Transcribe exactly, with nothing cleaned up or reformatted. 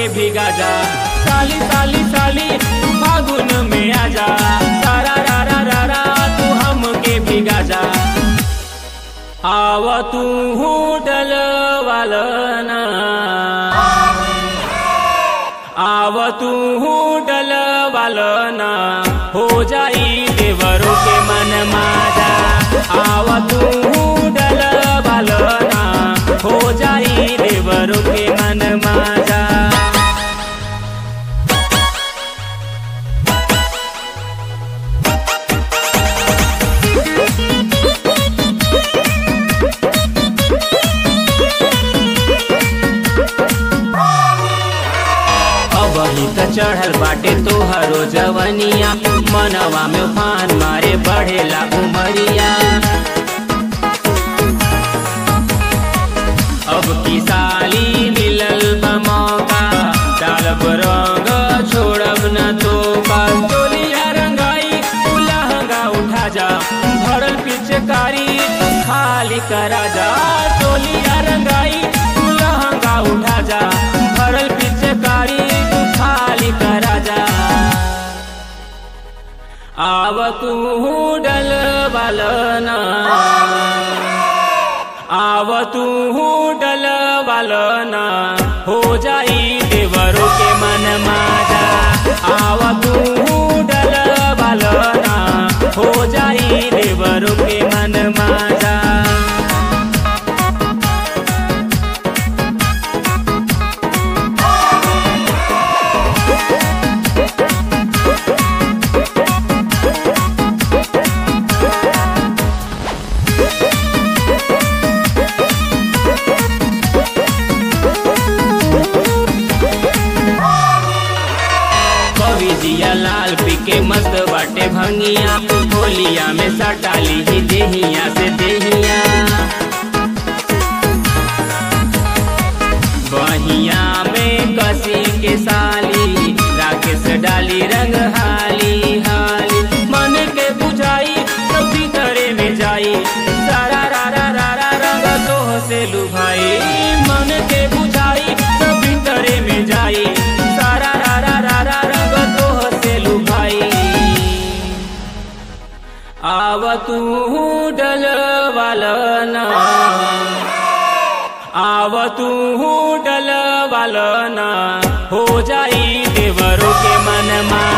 भिगा जा। साली साली साली तू फागुन में आजा, सारा रा रा रा रा तू हमके भिगा जा। आव तू होटल वालना, आव तू होटल वालना, हो जाई देवरों के मन माजा। आव तू होटल वालना, हो जाई देवरों के मन माजा। अबही त चढ़ल बाटे तोहरो जवनिया, मनवा में उफान मारे बढ़ेला उमरिया। अब की साली मिलल बा मौका, डालब रंग छोड़ब न तो का। चोलिया रंगाई तू लहंगा उठा जा, भरल पिचकारी खाली करा जा। चोलिया रंगाई तू लहंगा उठा जा, भरल पिचकारी खाली करा जा। आव तू डल वालना, आव तू डल वालना, हो जाई देवरों के मन माजा। आव तू डल वालना, हो जाई देवरों के मन माजा। जिया लाल पी के मस्त बाटे भंगिया, होलिया में सटाली ही देहिया से देहिया। बहिया में कसी के साली, राकेश डाली रंग हाली हाली। मन के बुझाई तो भीतरे में जाई, सारा रा रा रा रा रंग तो से लुभाई। मन के बुझाई तो भीतरे में जाई, सारा रा रा रा रा रंग आव तू डल वालना, आव तू डल वालना, हो जाई देवरों के मन मा।